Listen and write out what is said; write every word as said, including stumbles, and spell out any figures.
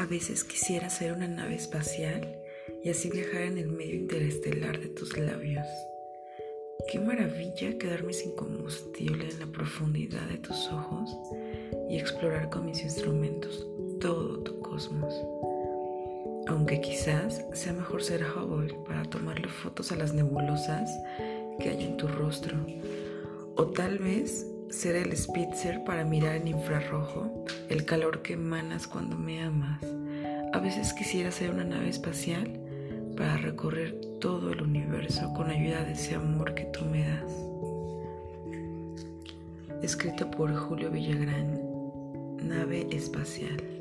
A veces quisiera ser una nave espacial y así viajar en el medio interestelar de tus labios. Qué maravilla quedarme sin combustible en la profundidad de tus ojos y explorar con mis instrumentos todo tu cosmos. Aunque quizás sea mejor ser Hubble para tomarle fotos a las nebulosas que hay en tu rostro. O tal vez ser el Spitzer para mirar en infrarrojo el calor que emanas cuando me amas. A veces quisiera ser una nave espacial para recorrer todo el universo con ayuda de ese amor que tú me das. Escrito por Julio Villagrán, Nave Espacial.